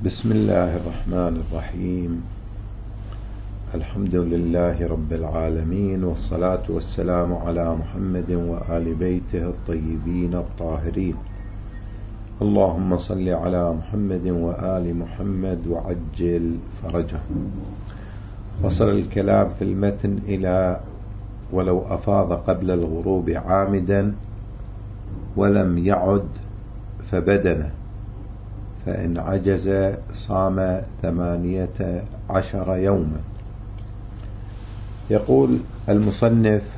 بسم الله الرحمن الرحيم. الحمد لله رب العالمين، والصلاة والسلام على محمد وآل بيته الطيبين الطاهرين. اللهم صل على محمد وآل محمد وعجل فرجهم. وصل الكلام في المتن إلى ولو أفاض قبل الغروب عامدا ولم يعد فبدنه، فإن عجز صام 18 يوما. يقول المصنف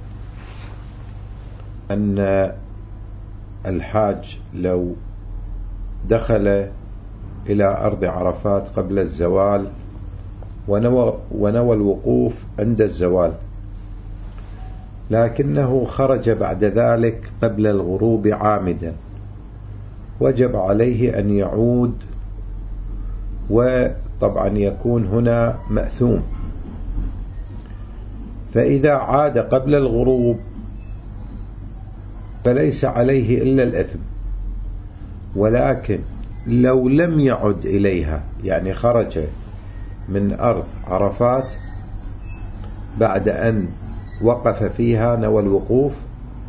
أن الحاج لو دخل إلى أرض عرفات قبل الزوال ونوى الوقوف عند الزوال، لكنه خرج بعد ذلك قبل الغروب عامدا، وجب عليه أن يعود، وطبعا يكون هنا مأثوم. فإذا عاد قبل الغروب فليس عليه إلا الإثم، ولكن لو لم يعد إليها، يعني خرج من أرض عرفات بعد أن وقف فيها نوى الوقوف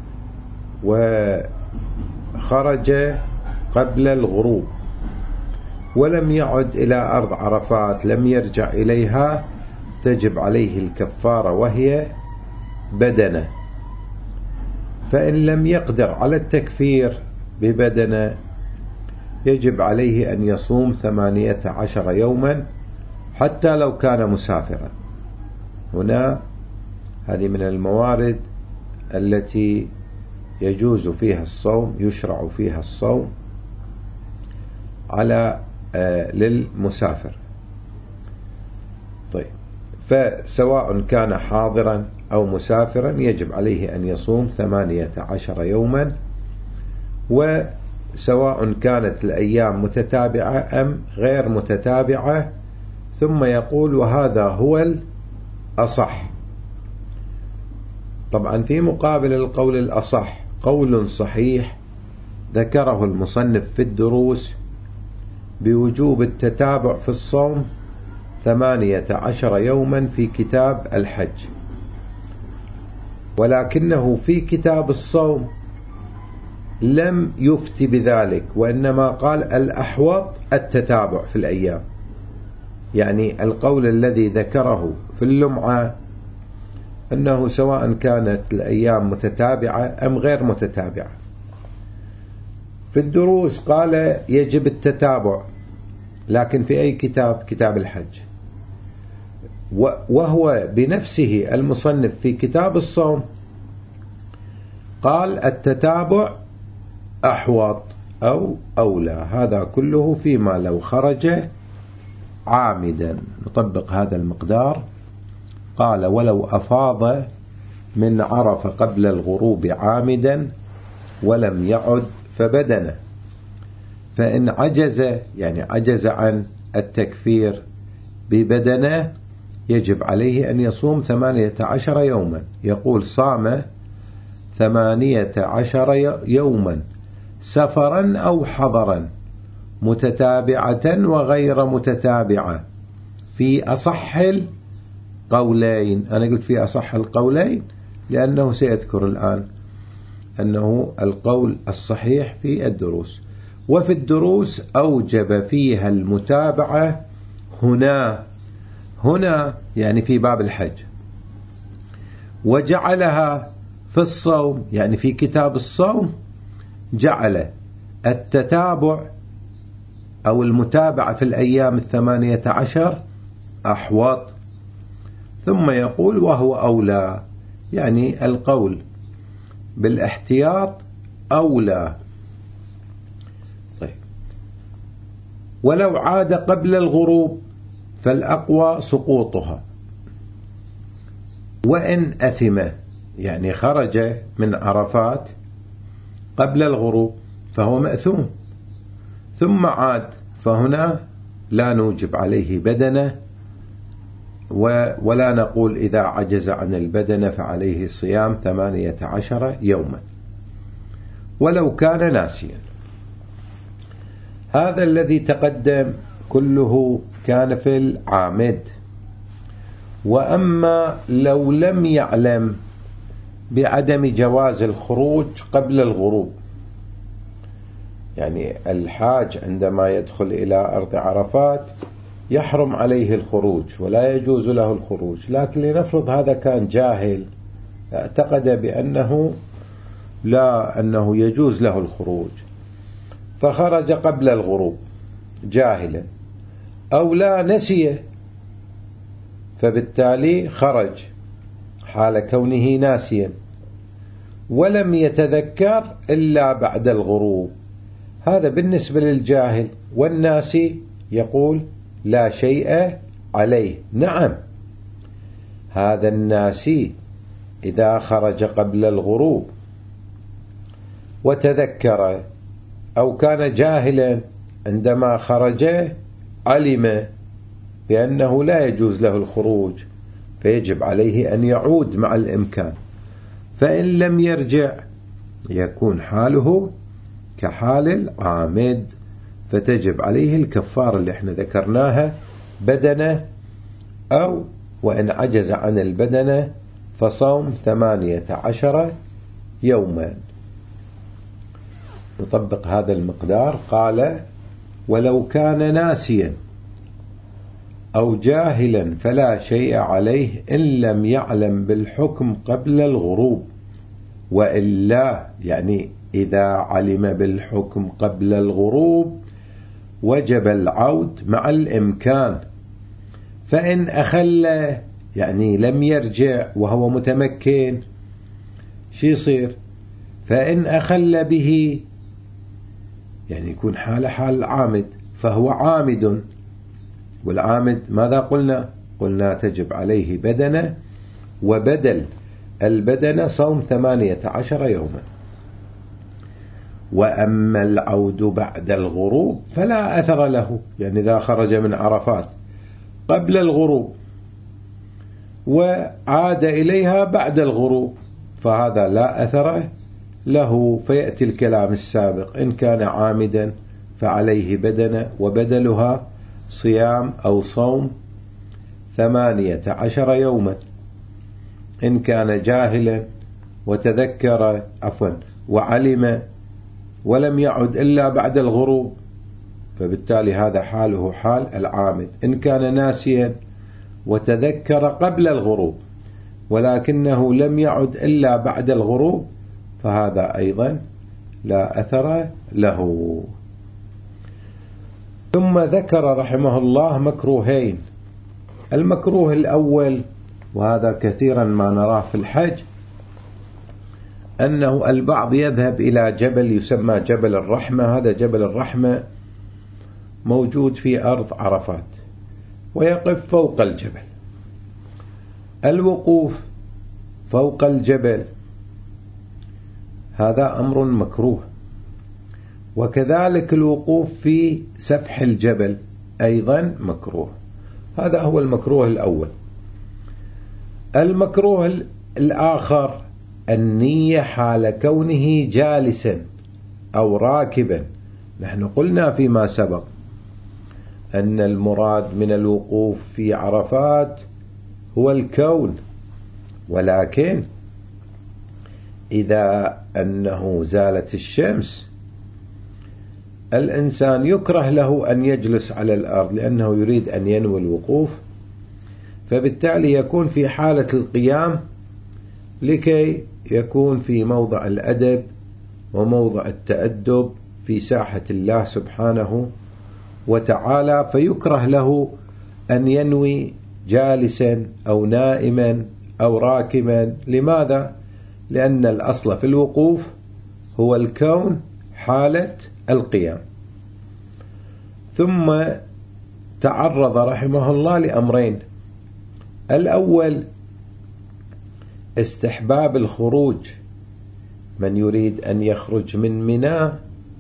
وخرج قبل الغروب ولم يعد إلى أرض عرفات، لم يرجع إليها، تجب عليه الكفارة وهي بدنه. فإن لم يقدر على التكفير ببدنه يجب عليه أن يصوم 18 يوما حتى لو كان مسافرا. هنا هذه من الموارد التي يجوز فيها الصوم، يشرع فيها الصوم على للمسافر. طيب، فسواء كان حاضرا أو مسافرا يجب عليه أن يصوم 18 يوما، وسواء كانت الأيام متتابعة أم غير متتابعة. ثم يقول: وهذا هو الأصح. طبعا في مقابل القول الأصح قول صحيح ذكره المصنف في الدروس بوجوب التتابع في الصوم 18 يوما في كتاب الحج، ولكنه في كتاب الصوم لم يفتي بذلك، وإنما قال الأحوط التتابع في الأيام. يعني القول الذي ذكره في اللمعة أنه سواء كانت الأيام متتابعة أم غير متتابعة. في الدروس قال يجب التتابع، لكن في أي كتاب؟ كتاب الحج. وهو بنفسه المصنف في كتاب الصوم قال التتابع أحوط أو أولى. هذا كله فيما لو خرج عامدا. نطبق هذا المقدار. قال: ولو أفاض من عرف قبل الغروب عامدا ولم يعد فبدنه، فإن عجز، يعني عجز عن التكفير ببدنه، يجب عليه أن يصوم 18 يوما. يقول: صام 18 يوما سفرا أو حضرا، متتابعة وغير متتابعة، في أصح القولين. أنا قلت في أصح القولين لأنه سيذكر الآن أنه القول الصحيح في الدروس. وفي الدروس أوجب فيها المتابعة هنا يعني في باب الحج، وجعلها في الصوم، يعني في كتاب الصوم جعل التتابع أو المتابعة في الأيام 18 أحوط. ثم يقول: وهو أولى، يعني القول بالاحتياط أولى. طيب، ولو عاد قبل الغروب فالأقوى سقوطها، وإن أثم، يعني خرج من عرفات قبل الغروب فهو مأثوم، ثم عاد، فهنا لا نوجب عليه بدنه، ولا نقول إذا عجز عن البدنة فعليه صيام 18 يوما ولو كان ناسيا. هذا الذي تقدم كله كان في العامد. وأما لو لم يعلم بعدم جواز الخروج قبل الغروب، يعني الحاج عندما يدخل إلى أرض عرفات يحرم عليه الخروج ولا يجوز له الخروج، لكن لنفرض هذا كان جاهل اعتقد بأنه أنه يجوز له الخروج فخرج قبل الغروب جاهلا، أو لا نسي فبالتالي خرج حال كونه ناسيا ولم يتذكر إلا بعد الغروب. هذا بالنسبة للجاهل، والناسي يقول لا شيء عليه. نعم، هذا الناسي إذا خرج قبل الغروب وتذكر أو كان جاهلا عندما خرج علم بأنه لا يجوز له الخروج فيجب عليه أن يعود مع الإمكان، فإن لم يرجع يكون حاله كحال العامد فتجب عليه الكفارة اللي احنا ذكرناها، بدنه أو وإن عجز عن البدنة فصوم 18 يوما. نطبق هذا المقدار. قال ولو كان ناسيا أو جاهلا فلا شيء عليه إن لم يعلم بالحكم قبل الغروب، وإلا يعني إذا علم بالحكم قبل الغروب وجب العود مع الإمكان. فإن أخل يعني لم يرجع وهو متمكن شو يصير؟ فإن أخل به يعني يكون حال العامد، فهو عامد، والعامد ماذا قلنا؟ قلنا تجب عليه بدنه، وبدل البدنة صوم 18 يوما. وأما العود بعد الغروب فلا أثر له، يعني إذا خرج من عرفات قبل الغروب وعاد إليها بعد الغروب فهذا لا أثر له، فيأتي الكلام السابق: إن كان عامدا فعليه بدنة وبدلها صيام أو صوم 18 يوما. إن كان جاهلا وتذكر وعلم ولم يعد إلا بعد الغروب فبالتالي هذا حاله حال العامد. إن كان ناسيا وتذكر قبل الغروب ولكنه لم يعد إلا بعد الغروب فهذا أيضا لا أثر له. ثم ذكر رحمه الله مكروهين. المكروه الأول، وهذا كثيرا ما نراه في الحج، أنه البعض يذهب إلى جبل يسمى جبل الرحمة. هذا جبل الرحمة موجود في أرض عرفات، ويقف فوق الجبل. الوقوف فوق الجبل هذا أمر مكروه، وكذلك الوقوف في سفح الجبل أيضا مكروه. هذا هو المكروه الأول. المكروه الآخر النية حال كونه جالسا أو راكبا. نحن قلنا فيما سبق أن المراد من الوقوف في عرفات هو الكون، ولكن إذا أنه زالت الشمس الإنسان يكره له أن يجلس على الأرض لأنه يريد أن ينوي الوقوف، فبالتالي يكون في حالة القيام لكي يكون في موضع الأدب وموضع التأدب في ساحة الله سبحانه وتعالى، فيكره له أن ينوي جالسا أو نائما أو راكبا. لماذا؟ لأن الأصل في الوقوف هو الكون حالة القيام. ثم تعرض رحمه الله لأمرين: الأول استحباب الخروج، من يريد أن يخرج من منى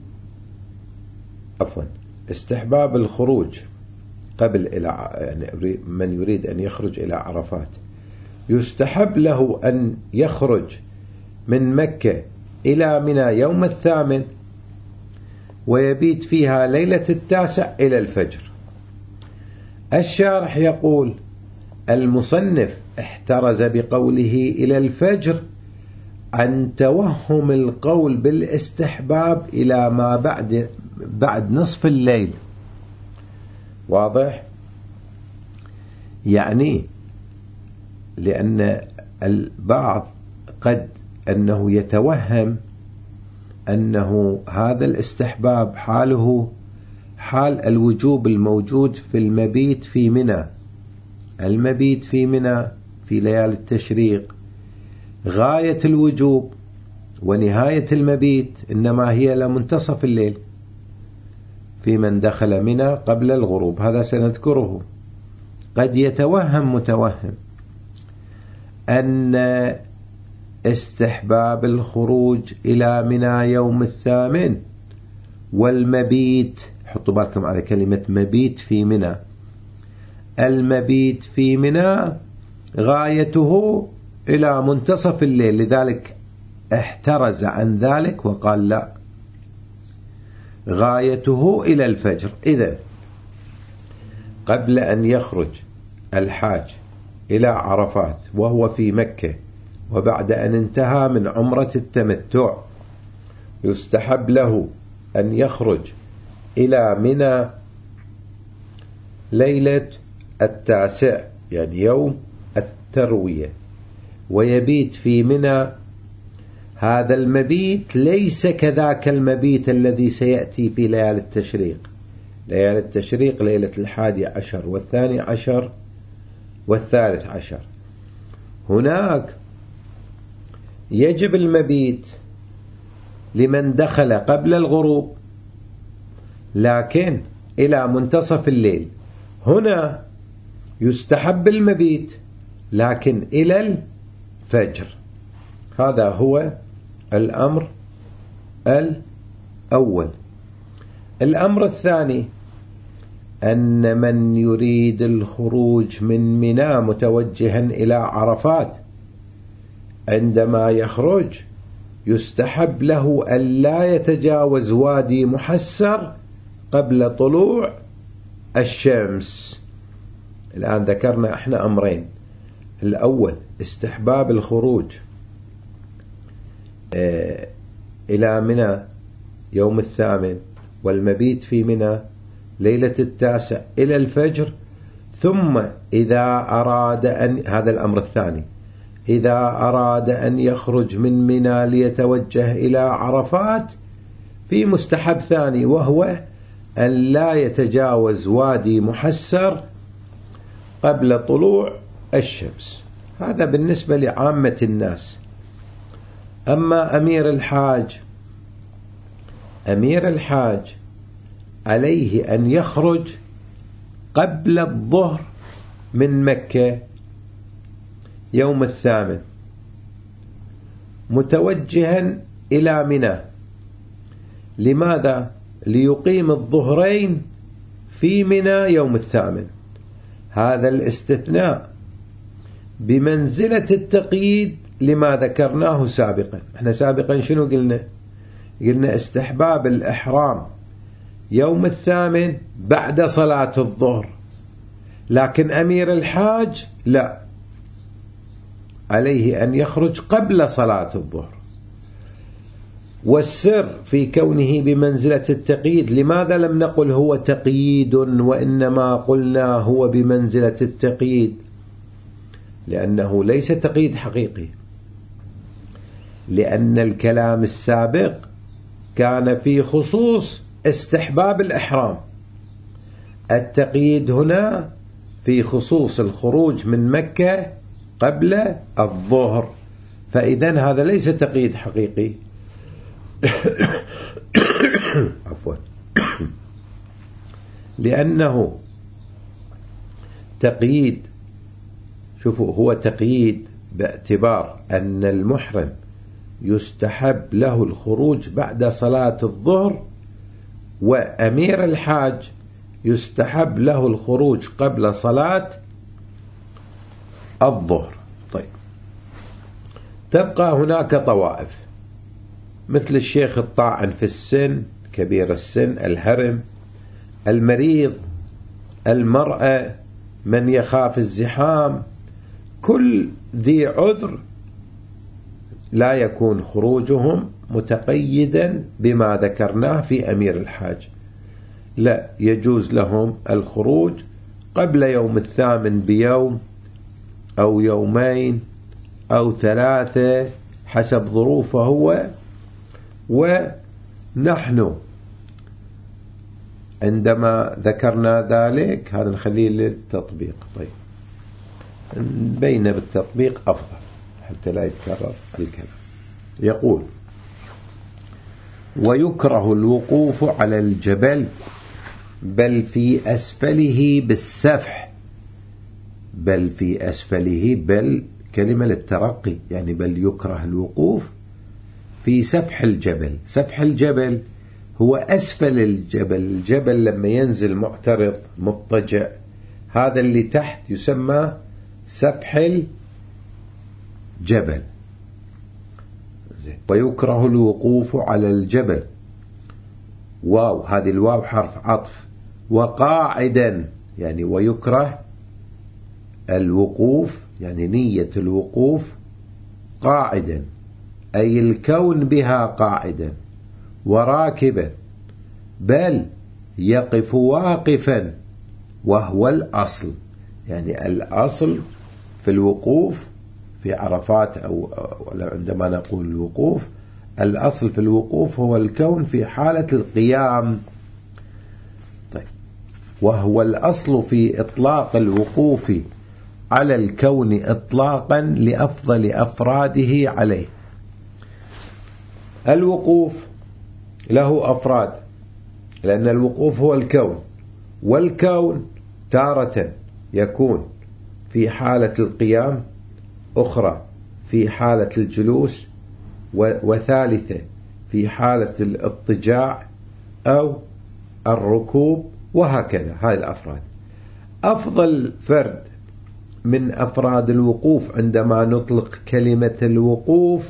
استحباب الخروج قبل يعني من يريد أن يخرج إلى عرفات يستحب له أن يخرج من مكة إلى منى يوم 8 ويبيت فيها ليلة 9 إلى الفجر. الشارح يقول المصنف احترز بقوله إلى الفجر عن توهم القول بالاستحباب إلى ما بعد نصف الليل. واضح؟ يعني لأن البعض قد أنه يتوهم أنه هذا الاستحباب حاله حال الوجوب الموجود في المبيت في منى. المبيت في منى في ليالي التشريق غاية الوجوب ونهاية المبيت إنما هي لمنتصف الليل في من دخل منى قبل الغروب. هذا سنذكره. قد يتوهم متوهم أن استحباب الخروج إلى منى يوم الثامن والمبيت، حطوا بالكم على كلمة مبيت في منى، المبيت في منى غايته إلى منتصف الليل، لذلك احترز عن ذلك وقال لا، غايته إلى الفجر. إذن قبل أن يخرج الحاج إلى عرفات وهو في مكة وبعد أن انتهى من عمرة التمتع يستحب له أن يخرج إلى منى ليلة 9 يعني يوم التروية ويبيت في منى. هذا المبيت ليس كذاك المبيت الذي سيأتي في ليالي التشريق. ليالي التشريق ليلة 11 و12 و13. هناك يجب المبيت لمن دخل قبل الغروب لكن إلى منتصف الليل. هنا يستحب المبيت لكن إلى الفجر. هذا هو الأمر الأول. الأمر الثاني أن من يريد الخروج من منى متوجها إلى عرفات عندما يخرج يستحب له ألا يتجاوز وادي محسر قبل طلوع الشمس. الآن ذكرنا احنا أمرين. الأول استحباب الخروج إلى منى يوم الثامن والمبيت في منى ليلة 9 إلى الفجر. ثم إذا أراد أن، هذا الأمر الثاني، إذا أراد أن يخرج من منى ليتوجه إلى عرفات في مستحب ثاني وهو أن لا يتجاوز وادي محسر قبل طلوع الشمس. هذا بالنسبة لعامة الناس. أما أمير الحاج عليه أن يخرج قبل الظهر من مكة يوم الثامن متوجها إلى منى. لماذا؟ ليقيم الظهرين في منى يوم الثامن. هذا الاستثناء بمنزلة التقييد لما ذكرناه سابقا. احنا سابقا شنو قلنا؟ قلنا استحباب الإحرام يوم الثامن بعد صلاة الظهر، لكن أمير الحاج لا، عليه أن يخرج قبل صلاة الظهر. والسر في كونه بمنزلة التقييد، لماذا لم نقل هو تقييد وإنما قلنا هو بمنزلة التقييد؟ لأنه ليس تقييد حقيقي، لأن الكلام السابق كان في خصوص استحباب الإحرام. التقييد هنا في خصوص الخروج من مكة قبل الظهر، فإذن هذا ليس تقييد حقيقي. عفوا، لأنه تقييد، شوفوا، هو تقييد باعتبار أن المحرم يستحب له الخروج بعد صلاة الظهر، وأمير الحاج يستحب له الخروج قبل صلاة الظهر. طيب، تبقى هناك طوائف مثل الشيخ الطاعن في السن، كبير السن، الهرم، المريض، المرأة، من يخاف الزحام، كل ذي عذر لا يكون خروجهم متقيدا بما ذكرناه في أمير الحاج، لا، يجوز لهم الخروج قبل يوم 8 بيوم أو يومين أو 3 حسب ظروفه هو. ونحن عندما ذكرنا ذلك، هذا نخليه للتطبيق. طيب، نبين بالتطبيق أفضل حتى لا يتكرر الكلام. يقول: ويكره الوقوف على الجبل بل في أسفله بالسفح. بل في أسفله، بل كلمة للترقي، يعني بل يكره الوقوف في سفح الجبل. سفح الجبل هو أسفل الجبل. الجبل لما ينزل معترض مضطجع، هذا اللي تحت يسمى سفح الجبل. ويكره الوقوف على الجبل، واو، هذه الواو حرف عطف. وقاعدا، يعني ويكره الوقوف، يعني نية الوقوف قاعدا، أي الكون بها قاعدا. وراكبا، بل يقف واقفا وهو الأصل، يعني الأصل في الوقوف في عرفات أو عندما نقول الوقوف، الأصل في الوقوف هو الكون في حالة القيام. طيب، وهو الأصل في إطلاق الوقوف على الكون إطلاقا لأفضل أفراده عليه. الوقوف له أفراد، لأن الوقوف هو الكون، والكون تارة يكون في حالة القيام، أخرى في حالة الجلوس، وثالثة في حالة الاضطجاع أو الركوب، وهكذا. هذه الأفراد. أفضل فرد من أفراد الوقوف عندما نطلق كلمة الوقوف،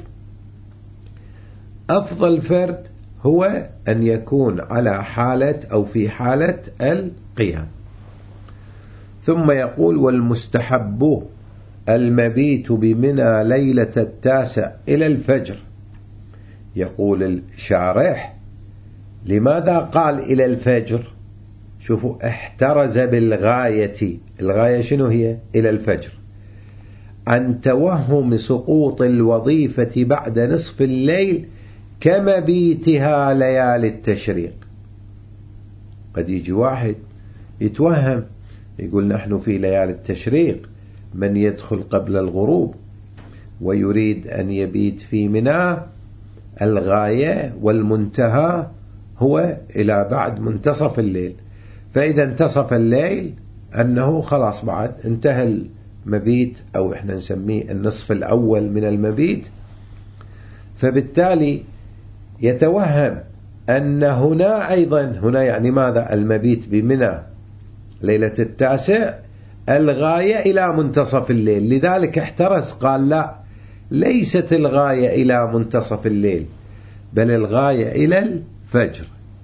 أفضل فرد هو أن يكون على حالة أو في حالة القيام. ثم يقول: والمستحب المبيت بمنى ليلة 9 إلى الفجر. يقول الشارح: لماذا قال إلى الفجر؟ شوفوا، احترز بالغاية. الغاية شنو هي؟ إلى الفجر، عن توهم سقوط الوظيفة بعد نصف الليل كمبيتها ليالي التشريق. قد يجي واحد يتوهم، يقول نحن في ليالي التشريق، من يدخل قبل الغروب ويريد أن يبيت في منى، الغاية والمنتهى هو إلى بعد منتصف الليل. فإذا انتصف الليل أنه خلاص بعد انتهى المبيت، أو إحنا نسميه النصف الأول من المبيت. فبالتالي يتوهم أن هنا أيضا، هنا يعني ماذا؟ المبيت بمنى ليلة 9 الغاية إلى منتصف الليل. لذلك احترس، قال لا، ليست الغاية إلى منتصف الليل، بل الغاية إلى الفجر.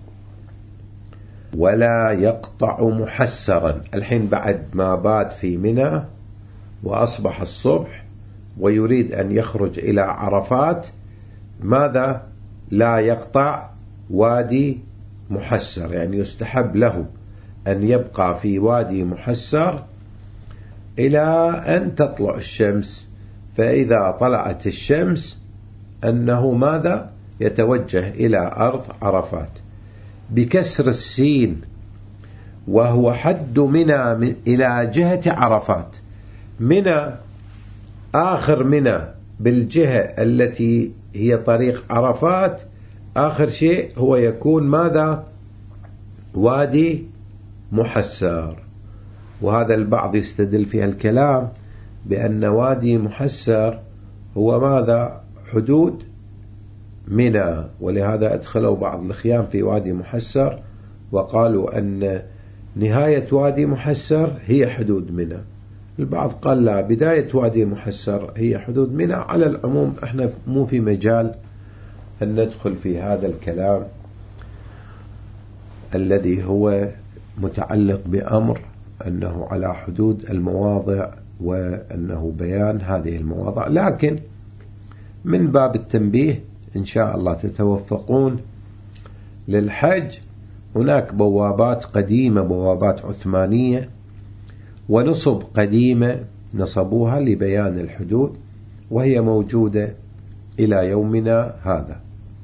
ولا يقطع محسرا. الحين بعد ما بات في منى وأصبح الصبح ويريد أن يخرج إلى عرفات، ماذا؟ لا يقطع وادي محسر، يعني يستحب له أن يبقى في وادي محسر إلى أن تطلع الشمس. فإذا طلعت الشمس أنه ماذا؟ يتوجه إلى أرض عرفات بكسر السين، وهو حد منى إلى جهة عرفات. منى آخر منى بالجهة التي هي طريق عرفات، آخر شيء هو يكون ماذا؟ وادي محسر. وهذا البعض يستدل في الكلام بأن وادي محسر هو ماذا؟ حدود منى، ولهذا أدخلوا بعض الخيام في وادي محسر وقالوا أن نهاية وادي محسر هي حدود منى. البعض قال لا، بداية وادي محسر هي حدود منى. على العموم احنا مو في مجال أن ندخل في هذا الكلام الذي هو متعلق بأمر أنه على حدود المواضع وأنه بيان هذه المواضع، لكن من باب التنبيه إن شاء الله تتوفقون للحج. هناك بوابات قديمة، بوابات عثمانية ونصب قديمة نصبوها لبيان الحدود، وهي موجودة إلى يومنا هذا.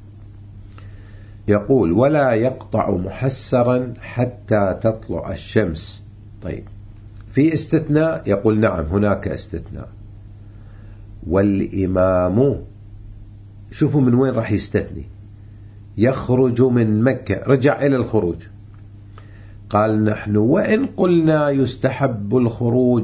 يقول: ولا يقطع محسرا حتى تطلع الشمس. طيب، في استثناء؟ يقول نعم، هناك استثناء. والإمام، شوفوا من وين راح يستثني، يخرج من مكة، رجع إلى الخروج. قال: نحن وإن قلنا يستحب الخروج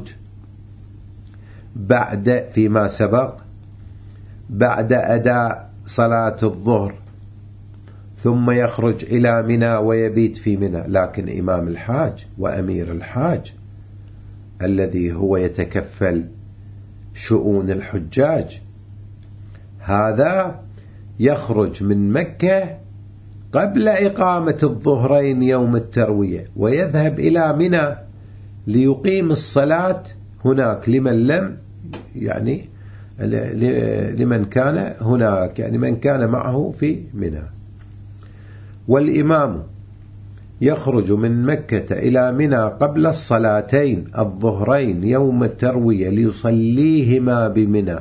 بعد، فيما سبق، بعد أداء صلاة الظهر ثم يخرج إلى منى ويبيت في منى، لكن إمام الحاج وأمير الحاج الذي هو يتكفل شؤون الحجاج، هذا يخرج من مكة قبل إقامة الظهرين يوم التروية ويذهب إلى منى ليقيم الصلاة هناك لمن لم، يعني لمن كان هناك، يعني من كان معه في منى. والإمام يخرج من مكة إلى منى قبل الصلاتين الظهرين يوم التروية ليصليهما بمنى.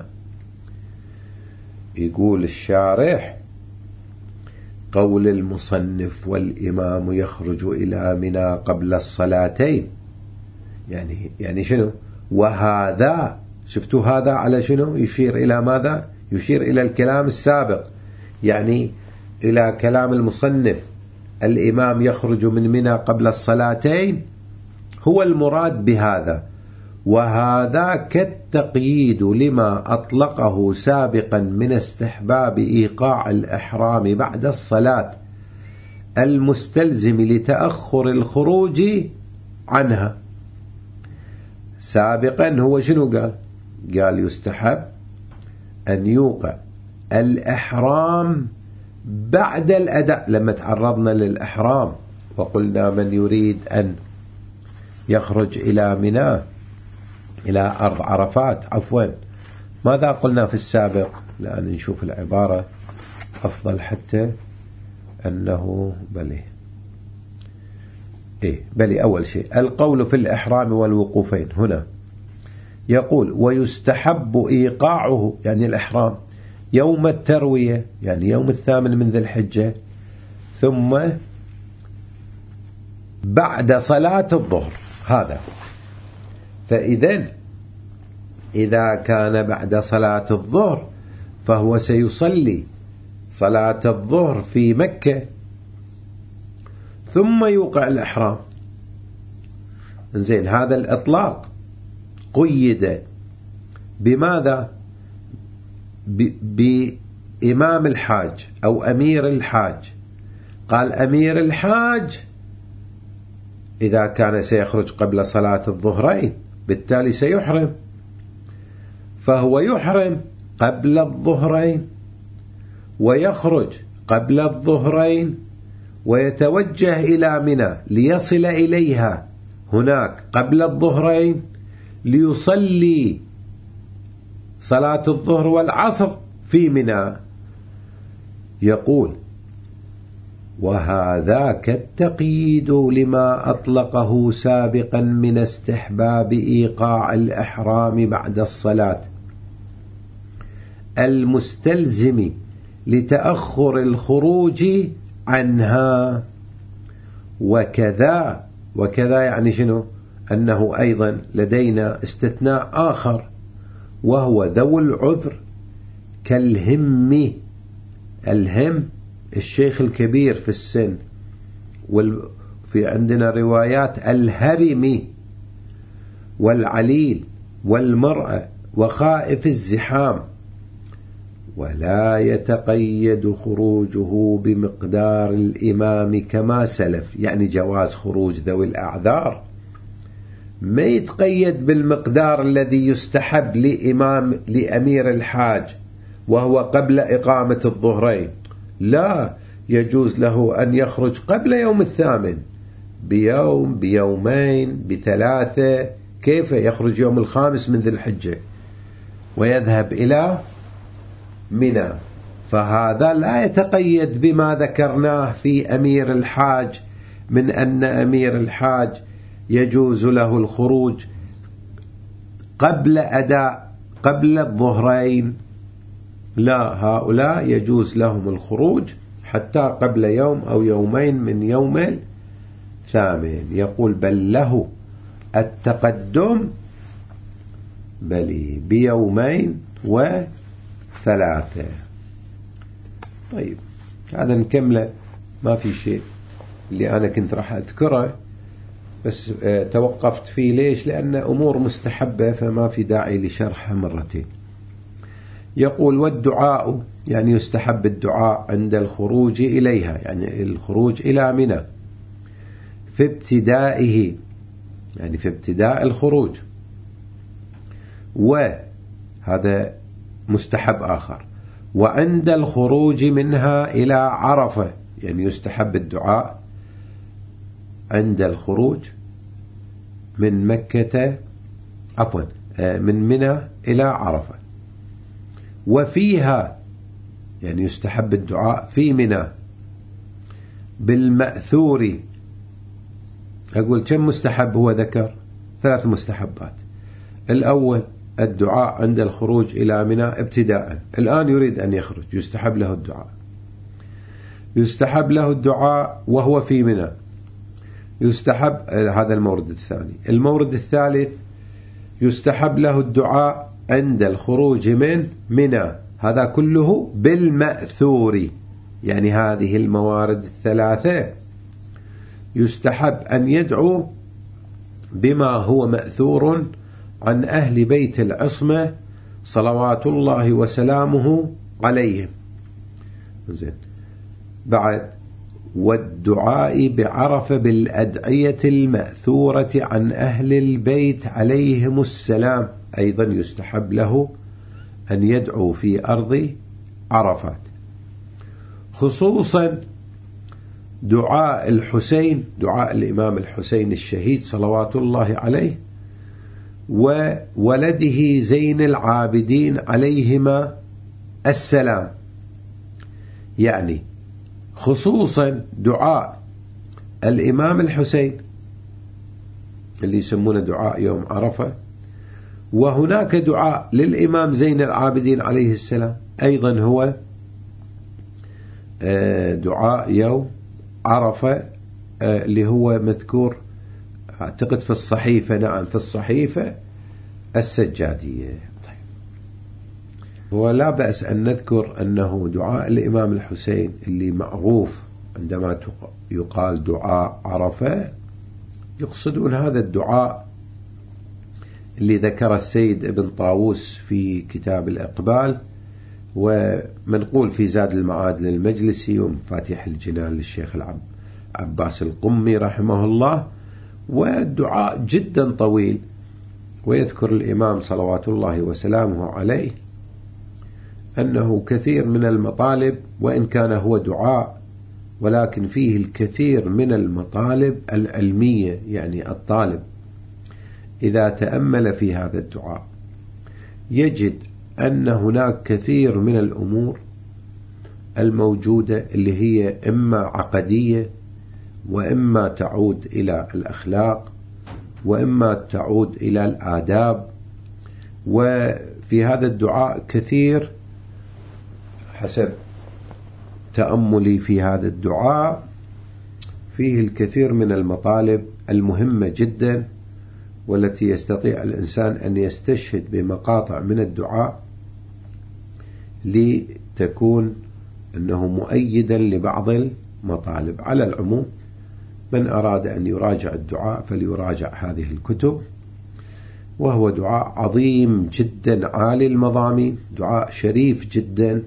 يقول الشارح: قول المصنف والإمام يخرج إلى منى قبل الصلاتين، يعني شنو؟ وهذا، شفتوا هذا على شنو يشير؟ إلى ماذا يشير؟ إلى الكلام السابق، يعني إلى كلام المصنف الإمام يخرج من منى قبل الصلاتين، هو المراد بهذا. وهذا كالتقييد لما أطلقه سابقا من استحباب إيقاع الإحرام بعد الصلاة المستلزم لتأخر الخروج عنها. سابقا هو شنو قال يستحب أن يوقع الإحرام بعد الأداء. لما تعرضنا للإحرام وقلنا من يريد أن يخرج إلى منى، إلى أرض عرفات، عفوا، ماذا قلنا في السابق؟ لأن نشوف العبارة أفضل حتى أنه بلي أول شيء القول في الإحرام والوقوفين. هنا يقول: ويستحب إيقاعه، يعني الإحرام، يوم التروية، يعني يوم 8 من ذي الحجة، ثم بعد صلاة الظهر. هذا، إذا كان بعد صلاة الظهر فهو سيصلي صلاة الظهر في مكة ثم يوقع الإحرام. زين، هذا الإطلاق قيد بماذا؟ بإمام الحاج أو أمير الحاج. قال أمير الحاج إذا كان سيخرج قبل صلاة الظهرين بالتالي سيحرم، فهو يحرم قبل الظهرين ويخرج قبل الظهرين ويتوجه إلى منى ليصل إليها هناك قبل الظهرين ليصلي صلاة الظهر والعصر في منى. يقول: وهذا كالتقييد لما أطلقه سابقا من استحباب إيقاع الإحرام بعد الصلاة المستلزم لتأخر الخروج عنها. وكذا يعني شنو؟ أنه أيضا لدينا استثناء آخر، وهو ذو العذر كالهم. الهم الشيخ الكبير في السن، وفي عندنا روايات الهرم والعليل والمرأة وخائف الزحام. ولا يتقيد خروجه بمقدار الإمام كما سلف، يعني جواز خروج ذوي الأعذار ما يتقيد بالمقدار الذي يستحب لأمير الحاج وهو قبل إقامة الظهرين. لا، يجوز له أن يخرج قبل يوم 8 بيوم، بيومين، بثلاثة، كيف يخرج يوم الخامس من ذي الحجة ويذهب إلى منى. فهذا لا يتقيد بما ذكرناه في أمير الحاج من أن أمير الحاج يجوز له الخروج قبل الظهرين. لا، هؤلاء يجوز لهم الخروج حتى قبل يوم أو يومين من يوم الثامن. يقول بل له التقدم بل بيومين وثلاثة. طيب هذا نكمله، ما في شيء اللي أنا كنت راح أذكره بس توقفت فيه. ليش؟ لأن أمور مستحبة فما في داعي لشرحها مرتين. يقول والدعاء، يعني يستحب الدعاء عند الخروج إليها، يعني الخروج إلى منى في ابتدائه، يعني في ابتداء الخروج، وهذا مستحب آخر. وعند الخروج منها إلى عرفة، يعني يستحب الدعاء عند الخروج من مكة من منى إلى عرفة. وفيها، يعني يستحب الدعاء في منى بالمأثور. أقول كم مستحب هو ذكر؟ 3 مستحبات. الأول الدعاء عند الخروج إلى منى ابتداء، الآن يريد أن يخرج، يستحب له الدعاء. يستحب له الدعاء وهو في منى، يستحب، هذا المورد الثاني. المورد الثالث يستحب له الدعاء عند الخروج من منى، هذا كله بالمأثور. يعني هذه الموارد الثلاثة يستحب أن يدعو بما هو مأثور عن أهل بيت العصمة صلوات الله وسلامه عليهم. زين. بعد والدعاء بعرفة بالأدعية المأثورة عن أهل البيت عليهم السلام، أيضا يستحب له أن يدعو في أرض عرفات. خصوصا دعاء الحسين، دعاء الإمام الحسين الشهيد صلوات الله عليه وولده زين العابدين عليهما السلام، يعني خصوصا دعاء الإمام الحسين اللي يسمونه دعاء يوم عرفة، وهناك دعاء للإمام زين العابدين عليه السلام أيضا هو دعاء يوم عرفة اللي هو مذكور أعتقد في الصحيفة، نعم في الصحيفة السجادية. طيب. ولا بأس أن نذكر أنه دعاء الإمام الحسين اللي معروف عندما يقال دعاء عرفة يقصدون هذا الدعاء اللي ذكر السيد ابن طاووس في كتاب الإقبال، ومنقول في زاد المعاد للمجلسي ومفاتيح الجنان للشيخ عباس القمي رحمه الله. والدعاء جدا طويل، ويذكر الإمام صلوات الله وسلامه عليه أنه كثير من المطالب، وإن كان هو دعاء ولكن فيه الكثير من المطالب العلمية، يعني الطالب إذا تأمل في هذا الدعاء يجد أن هناك كثير من الأمور الموجودة اللي هي إما عقدية، وإما تعود إلى الأخلاق، وإما تعود إلى الآداب. وفي هذا الدعاء كثير حسب تأملي في هذا الدعاء فيه الكثير من المطالب المهمة جدا، والتي يستطيع الإنسان أن يستشهد بمقاطع من الدعاء لتكون أنه مؤيدا لبعض المطالب. على العموم من أراد أن يراجع الدعاء فليراجع هذه الكتب، وهو دعاء عظيم جدا عالي المضامين، دعاء شريف جدا.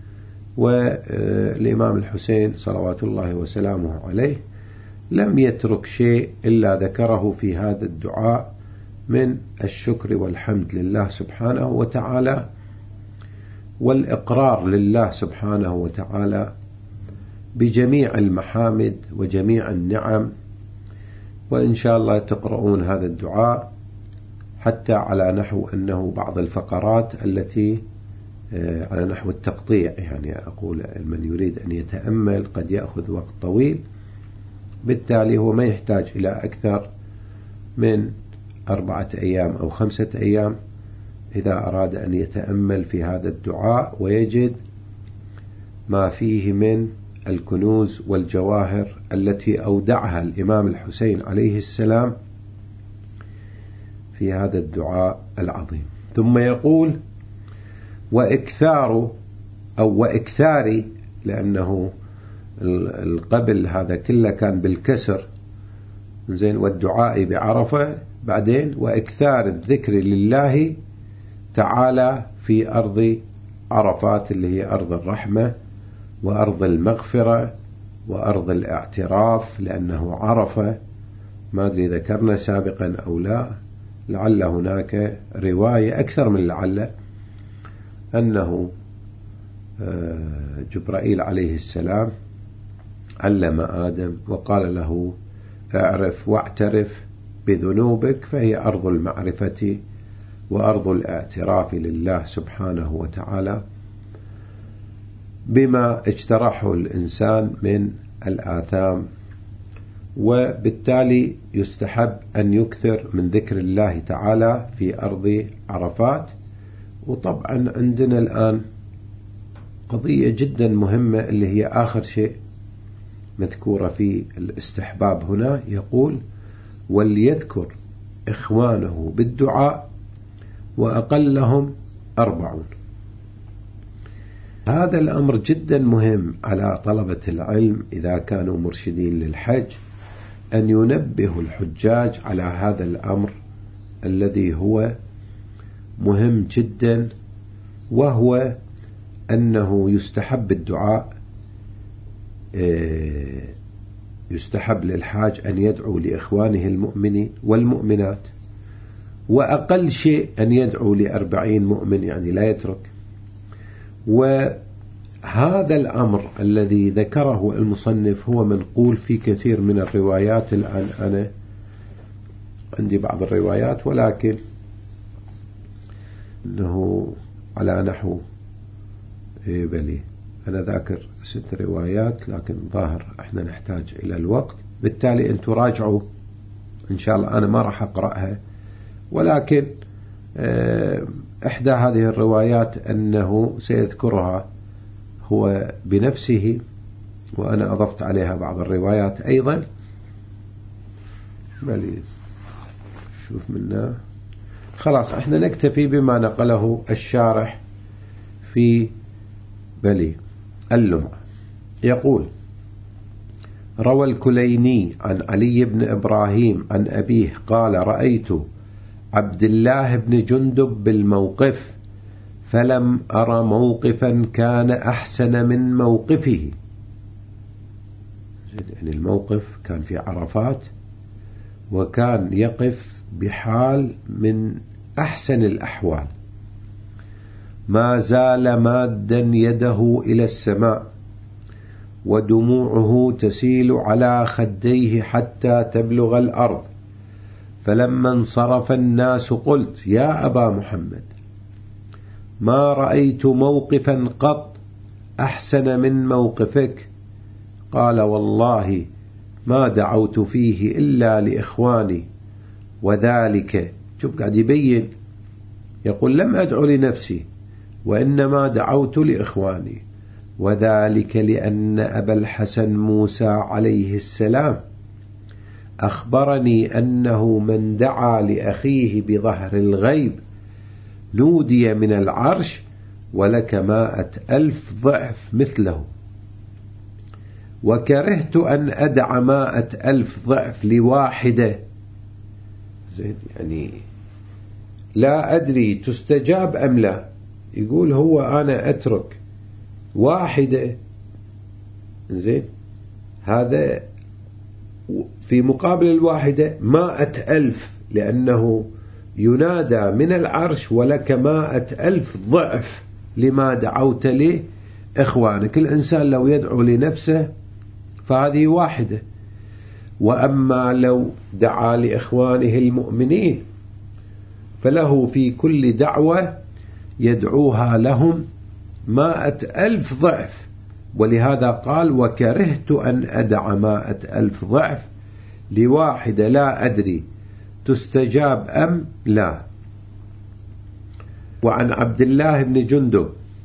والإمام الحسين صلوات الله وسلامه عليه لم يترك شيء إلا ذكره في هذا الدعاء من الشكر والحمد لله سبحانه وتعالى، والإقرار لله سبحانه وتعالى بجميع المحامد وجميع النعم وإن شاء الله تقرؤون هذا الدعاء حتى على نحو أنه بعض الفقرات التي على نحو التقطيع، يعني أقول من يريد أن يتأمل قد يأخذ وقت طويل، بالتالي هو ما يحتاج إلى أكثر من 4 أيام أو 5 أيام إذا أراد أن يتأمل في هذا الدعاء ويجد ما فيه من الكنوز والجواهر التي أودعها الإمام الحسين عليه السلام في هذا الدعاء العظيم. ثم يقول وإكثاري، لأنه القبل هذا كله كان بالكسر، زين، والدعاء بعرفة، بعدين وإكثار الذكر لله تعالى في أرض عرفات اللي هي أرض الرحمة وأرض المغفرة وأرض الاعتراف، لأنه عرفة، ما أدري ذكرنا سابقا أو لا، لعل هناك رواية أكثر من لعل أنه جبرائيل عليه السلام علم آدم وقال له اعرف واعترف بذنوبك، فهي أرض المعرفة وأرض الاعتراف لله سبحانه وتعالى بما اجترحه الإنسان من الآثام، وبالتالي يستحب أن يكثر من ذكر الله تعالى في أرض عرفات. وطبعا عندنا الآن قضية جدا مهمة اللي هي آخر شيء مذكورة في الاستحباب هنا، يقول وليذكر إخوانه بالدعاء وأقلهم 40. هذا الأمر جدا مهم على طلبة العلم إذا كانوا مرشدين للحج، أن ينبهوا الحجاج على هذا الأمر الذي هو مهم جدا، وهو أنه يستحب الدعاء، يستحب للحاج أن يدعو لإخوانه المؤمنين والمؤمنات، وأقل شيء أن يدعو ل40 مؤمن، يعني لا يترك. وهذا الأمر الذي ذكره المصنف هو منقول في كثير من الروايات. الآن أنا عندي بعض الروايات، ولكن أنه على نحو بلي أنا ذاكر 6 روايات، لكن ظاهر احنا نحتاج إلى الوقت، بالتالي أنتم راجعوا إن شاء الله. أنا ما راح أقرأها، ولكن إحدى هذه الروايات أنه سيذكرها هو بنفسه، وأنا أضفت عليها بعض الروايات أيضا. بلي شوف منا، خلاص احنا نكتفي بما نقله الشارح في بلي اللمع. يقول روى الكليني عن علي بن إبراهيم عن أبيه قال رأيت عبد الله بن جندب بالموقف فلم أرى موقفا كان أحسن من موقفه. يعني الموقف كان في عرفات، وكان يقف بحال من أحسن الأحوال، ما زال مادا يده إلى السماء ودموعه تسيل على خديه حتى تبلغ الأرض. فلما انصرف الناس قلت يا أبا محمد ما رأيت موقفا قط أحسن من موقفك. قال والله ما دعوت فيه إلا لإخواني، وذلك، شوف قاعد يبين، يقول لم أدعو لنفسي وإنما دعوت لإخواني، وذلك لأن أبا الحسن موسى عليه السلام أخبرني أنه من دعا لأخيه بظهر الغيب نودي من العرش ولك 100,000 ضعف مثله، وكرهت أن أدع 100,000 ضعف لواحدة. زين، يعني لا أدري تستجاب أم لا. يقول هو أنا أترك واحدة، زين، هذا في مقابل الواحدة 100,000، لأنه ينادى من العرش ولك 100,000 ضعف لما دعوت له إخوانك. الإنسان لو يدعو لنفسه فهذه واحدة، وأما لو دعا لإخوانه المؤمنين فله في كل دعوة يدعوها لهم 100,000 ضعف، ولهذا قال: وكرهت أن أدع 100,000 ضعف لواحدة لا أدري تستجاب أم لا. وعن عبد الله بن جندب،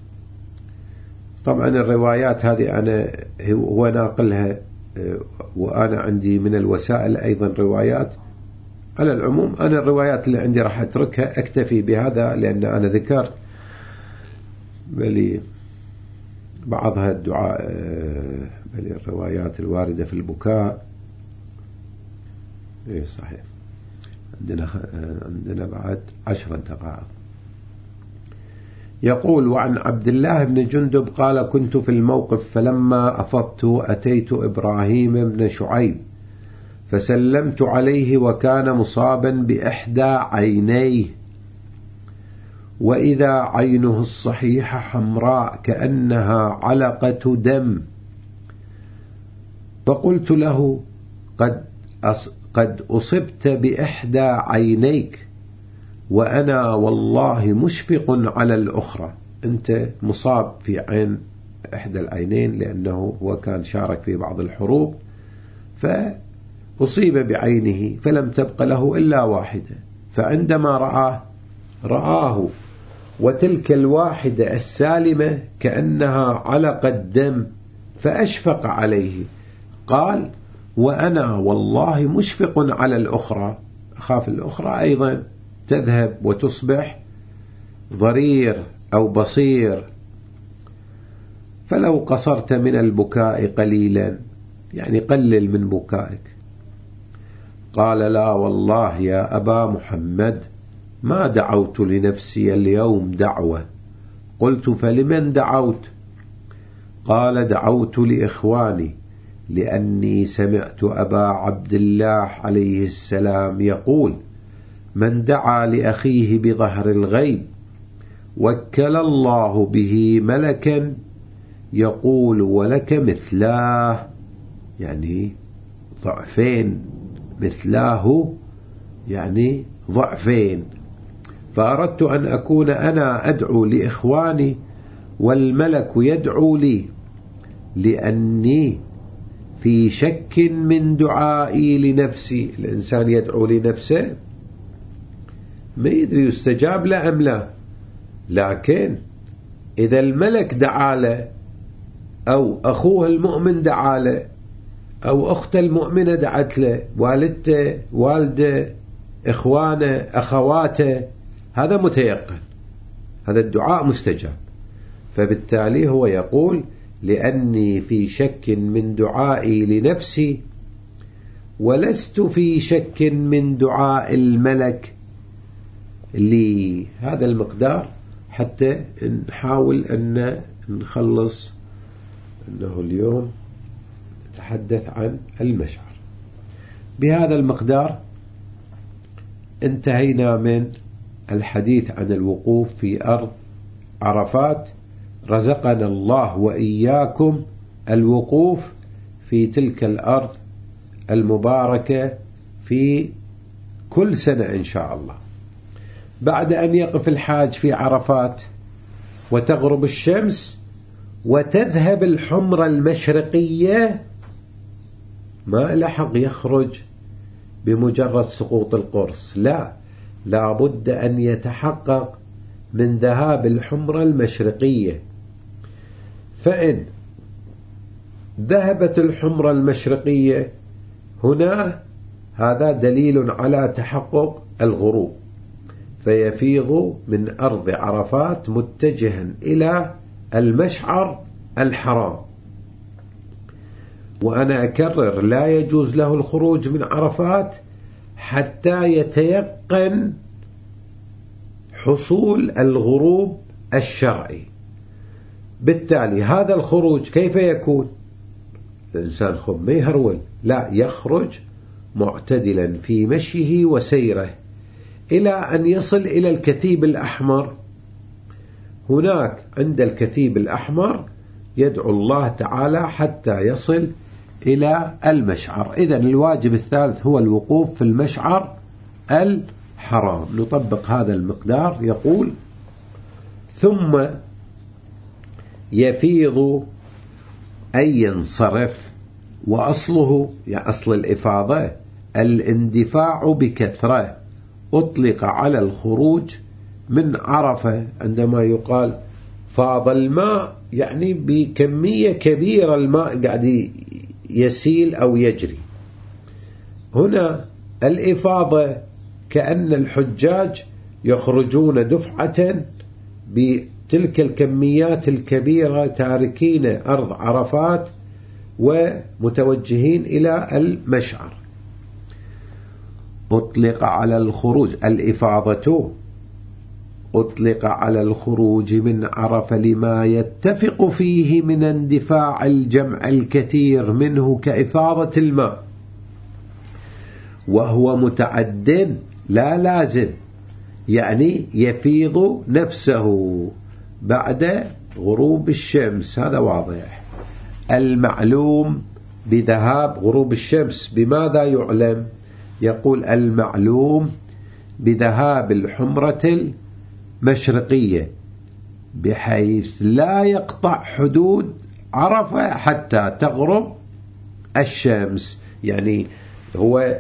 طبعا الروايات هذه هو ناقلها، وأنا عندي من الوسائل أيضا روايات. على العموم أنا الروايات اللي عندي راح أتركها، أكتفي بهذا، لأن أنا ذكرت بل بعضها الدعاء، بل الروايات الواردة في البكاء. إيه صحيح، عندنا بعد 10 دقائق. يقول: وعن عبد الله بن جندب قال: كنت في الموقف فلما أفضت أتيت إبراهيم بن شعيب فسلمت عليه وكان مصابا بإحدى عينيه، وإذا عينه الصحيحة حمراء كأنها علقة دم، فقلت له: قد أصبت بإحدى عينيك وأنا والله مشفق على الأخرى. أنت مصاب في عين إحدى العينين، لأنه هو كان شارك في بعض الحروب فأصيب بعينه فلم تبق له إلا واحدة، فعندما رآه وتلك الواحدة السالمة كأنها علقة دم فأشفق عليه، قال: وأنا والله مشفق على الأخرى، أخاف الأخرى أيضا تذهب وتصبح ضرير أو بصير، فلو قصرت من البكاء قليلا، يعني قلل من بكائك. قال: لا والله يا أبا محمد ما دعوت لنفسي اليوم دعوة. قلت: فلمن دعوت؟ قال: دعوت لإخواني، لأني سمعت أبا عبد الله عليه السلام يقول: من دعا لأخيه بظهر الغيب وكل الله به ملكا يقول ولك مثلاه، يعني ضعفين، مثلاه يعني ضعفين. فأردت أن أكون أنا أدعو لإخواني والملك يدعو لي، لأني في شك من دعائي لنفسي. الإنسان يدعو لنفسه ما يدري يستجاب له أم لا، لكن إذا الملك دعا له أو أخوه المؤمن دعا له أو أخته المؤمنة دعت له، والدته، والده، إخوانه، أخواته، هذا متيقن، هذا الدعاء مستجاب. فبالتالي هو يقول: لأني في شك من دعائي لنفسي ولست في شك من دعاء الملك لهذا المقدار، حتى نحاول أن نخلص، أنه اليوم نتحدث عن المشعر. بهذا المقدار انتهينا من الحديث عن الوقوف في أرض عرفات. رزقنا الله وإياكم الوقوف في تلك الأرض المباركة في كل سنة إن شاء الله. بعد أن يقف الحاج في عرفات وتغرب الشمس وتذهب الحمرة المشرقية، ما لحق يخرج بمجرد سقوط القرص، لا بد أن يتحقق من ذهاب الحمرة المشرقية. فإن ذهبت الحمرة المشرقية هنا، هذا دليل على تحقق الغروب، فيفيض من أرض عرفات متجها إلى المشعر الحرام. وأنا أكرر: لا يجوز له الخروج من عرفات حتى يتيقن حصول الغروب الشرعي. بالتالي هذا الخروج كيف يكون؟ الإنسان ما يهرول، لا، يخرج معتدلا في مشيه وسيره إلى أن يصل إلى الكثيب الأحمر. هناك عند الكثيب الأحمر يدعو الله تعالى حتى يصل إلى المشعر. إذن الواجب الثالث هو الوقوف في المشعر الحرام. نطبق هذا المقدار. يقول ثم يفيض أي ينصرف، وأصله يعني أصل الإفاضة الاندفاع بكثرة، أطلق على الخروج من عرفة. عندما يقال فاض الماء يعني بكمية كبيرة الماء قاعد يسيل أو يجري. هنا الإفاضة كأن الحجاج يخرجون دفعة بتلك الكميات الكبيرة تاركين أرض عرفات ومتوجهين إلى المشعر. أطلق على الخروج الإفاضة أطلق على الخروج من عرفة لما يتفق فيه من اندفاع الجمع الكثير منه كإفاضة الماء، وهو متعد لا لازم، يعني يفيض نفسه بعد غروب الشمس. هذا واضح. المعلوم بذهاب غروب الشمس بماذا يعلم؟ يقول المعلوم بذهاب الحمرة المشرقية، بحيث لا يقطع حدود عرفة حتى تغرب الشمس. يعني هو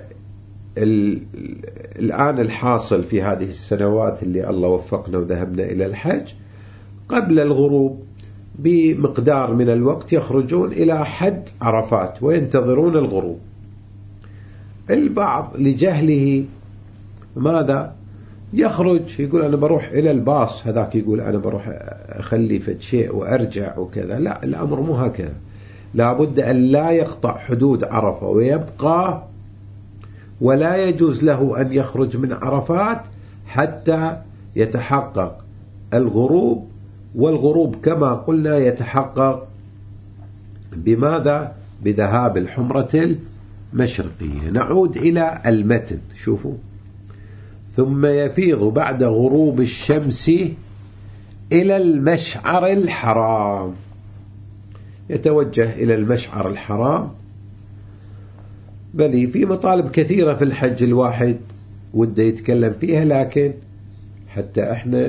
الآن الحاصل في هذه السنوات اللي الله وفقنا وذهبنا إلى الحج، قبل الغروب بمقدار من الوقت يخرجون إلى حد عرفات وينتظرون الغروب. البعض لجهله ماذا يخرج يقول أنا بروح إلى الباص، هذاك يقول أنا بروح أخلي فد شيء وأرجع وكذا. لا، الأمر مو هكذا. لابد أن لا يقطع حدود عرفة ويبقى، ولا يجوز له أن يخرج من عرفات حتى يتحقق الغروب. والغروب كما قلنا يتحقق بماذا؟ بذهاب الحمرة المشرقية. نعود إلى المتن. شوفوا: ثم يفيض بعد غروب الشمس إلى المشعر الحرام. يتوجه إلى المشعر الحرام. بل في مطالب كثيرة في الحج الواحد وده يتكلم فيها، لكن حتى احنا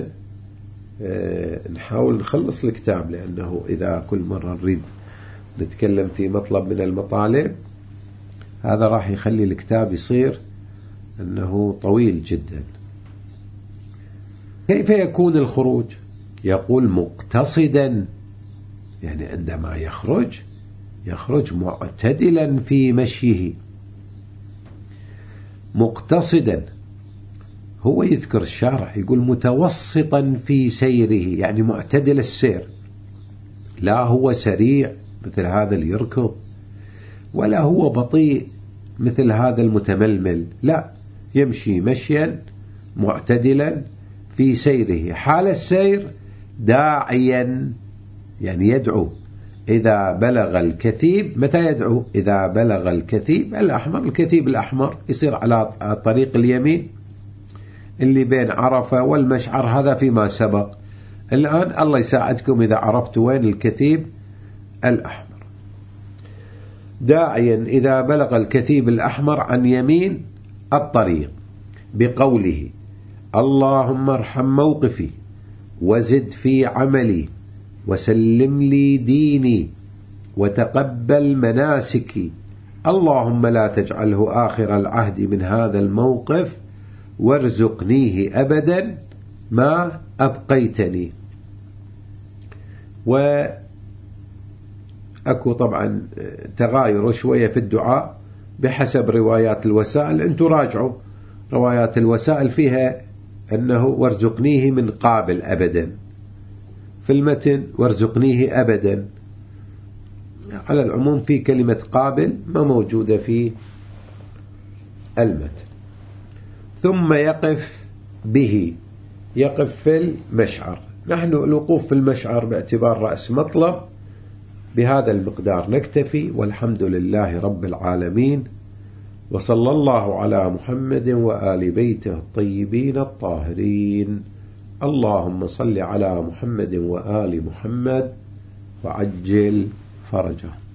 نحاول نخلص الكتاب، لأنه إذا كل مرة نريد نتكلم في مطلب من المطالب هذا راح يخلي الكتاب يصير أنه طويل جدا. كيف يكون الخروج؟ يقول مقتصدا، يعني عندما يخرج معتدلا في مشيه. مقتصدا هو يذكر الشارح يقول متوسطا في سيره، يعني معتدل السير، لا هو سريع مثل هذا اللي يركض، ولا هو بطيء مثل هذا المتململ، لا، يمشي مشيا معتدلا في سيره. حال السير داعيا، يعني يدعو. إذا بلغ الكثيب، متى يدعو؟ إذا بلغ الكثيب الأحمر. الكثيب الأحمر يصير على طريق اليمين اللي بين عرفة والمشعر، هذا فيما سبق. الآن الله يساعدكم إذا عرفتوا وين الكثيب الأحمر. داعيا إذا بلغ الكثيب الأحمر عن يمين الطريق بقوله: اللهم ارحم موقفي وزد في عملي وسلم لي ديني وتقبل مناسكي، اللهم لا تجعله آخر العهد من هذا الموقف وارزقنيه أبدا ما أبقيتني. وأكو طبعا تغاير شوية في الدعاء بحسب روايات الوسائل. أنتوا راجعوا روايات الوسائل فيها أنه وارزقنيه من قابل أبدا، في المتن وارزقنيه أبدا. على العموم في كلمة قابل ما موجودة في المتن. ثم يقف به، يقف في المشعر. نحن الوقوف في المشعر باعتبار رأس مطلب بهذا المقدار نكتفي، والحمد لله رب العالمين، وصلى الله على محمد وآل بيته الطيبين الطاهرين. اللهم صل على محمد وآل محمد وعجل فرجه.